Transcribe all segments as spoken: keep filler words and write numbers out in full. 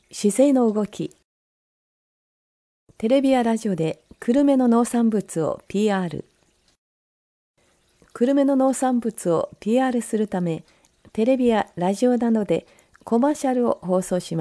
姿勢の動き。テレビやラジオで久留米の農産物を ピーアール。久留米の農産物を ピーアール するため、テレビやラジオなどでコマーシャルを放送します。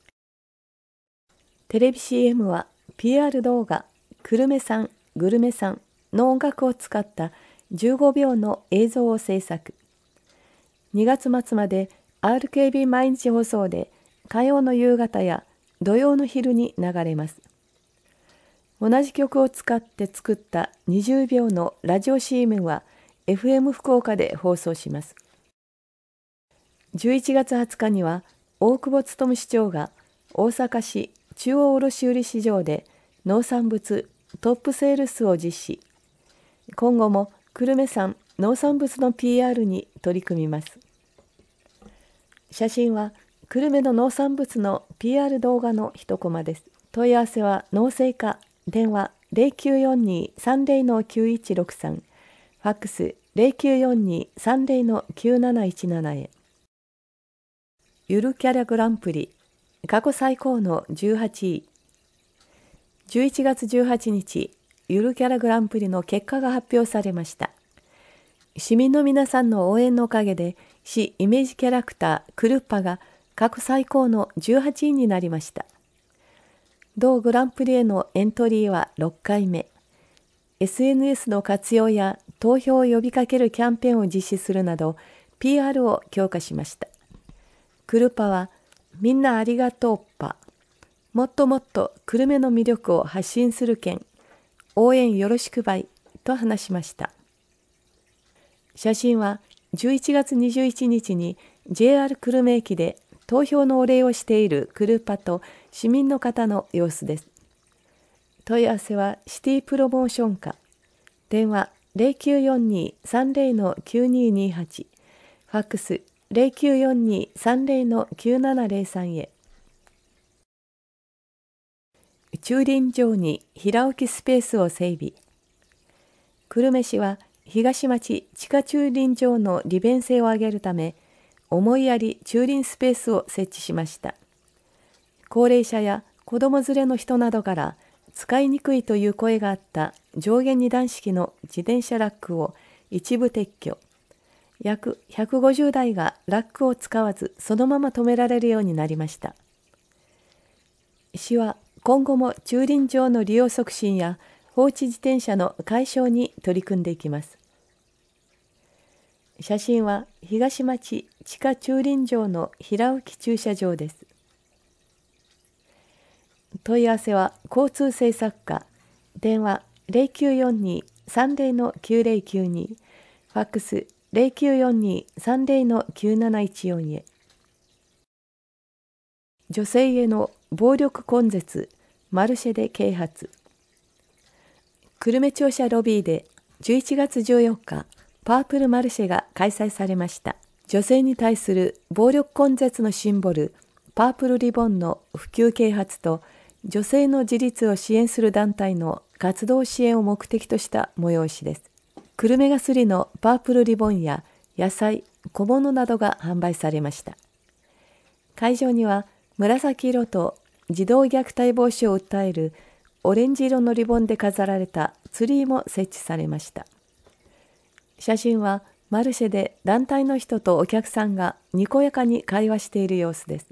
テレビ シーエム は ピーアール 動画、久留米産、グルメ産の音楽を使ったじゅうごびょうの映像を制作。にがつ末まで アールケービー 毎日放送で火曜の夕方や土曜の昼に流れます。同じ曲を使って作ったにじゅうびょうのラジオ シーエム は エフエム 福岡で放送します。じゅういちがつはつかには大久保勉市長が大阪市中央卸売市場で農産物トップセールスを実施。今後も久留米産農産物の ピーアール に取り組みます。写真は久留米の農産物の ピーアール 動画の一コマです。問い合わせは農政課、電話 ゼロきゅうよんにーさんゼロのきゅういちろくさん、ファックス ゼロきゅうよんにーさんゼロのきゅうなないちななへ。ゆるキャラグランプリ、過去最高のじゅうはちい。じゅういちがつじゅうはちにち、ゆるキャラグランプリの結果が発表されました。市民の皆さんの応援のおかげで、市イメージキャラクタークルッパが過去最高のじゅうはちいになりました。同グランプリへのエントリーはろっかいめ。エスエヌエス の活用や投票を呼びかけるキャンペーンを実施するなど ピーアール を強化しました。クルパはみんなありがとうっぱ。もっともっと久留米の魅力を発信する件。応援よろしくばいと話しました。写真はじゅういちがつにじゅういちにちに ジェイアール 久留米駅で投票のお礼をしているクルパと市民の方の様子です。問い合わせはシティプロモーション課、電話 ゼロきゅうよんにーさんゼロのきゅうにーにーはち、ファックス ゼロきゅうよんにーさんゼロのきゅうななゼロさんへ。駐輪場に平置きスペースを整備。久留米市は東町地下駐輪場の利便性を上げるため、思いやり駐輪スペースを設置しました。高齢者や子供連れの人などから使いにくいという声があった上下二段式の自転車ラックを一部撤去。約ひゃくごじゅうだいがラックを使わずそのまま止められるようになりました。市は今後も駐輪場の利用促進や放置自転車の解消に取り組んでいきます。写真は東町地下駐輪場の平置き駐車場です。問い合わせは交通政策課、電話 ゼロきゅうよんにーさんゼロのきゅうゼロきゅうに、ファックス ゼロきゅうよんにーさんゼロのきゅうなないちよんへ。女性への暴力根絶、マルシェで啓発。久留米庁舎ロビーでじゅういちがつじゅうよっか、パープルマルシェが開催されました。女性に対する暴力根絶のシンボル、パープルリボンの普及啓発と、女性の自立を支援する団体の活動支援を目的とした催しです。久留米がすりのパープルリボンや野菜、小物などが販売されました。会場には紫色と児童虐待防止を訴えるオレンジ色のリボンで飾られたツリーも設置されました。写真はマルシェで団体の人とお客さんがにこやかに会話している様子です。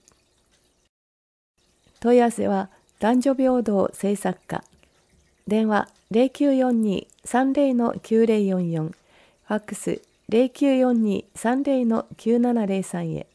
問い合わせは男女平等政策課、電話 ゼロきゅうよんにーさんゼロのきゅうゼロよんよん、ファックス ゼロきゅうよんにーさんゼロのきゅうななゼロさんへ。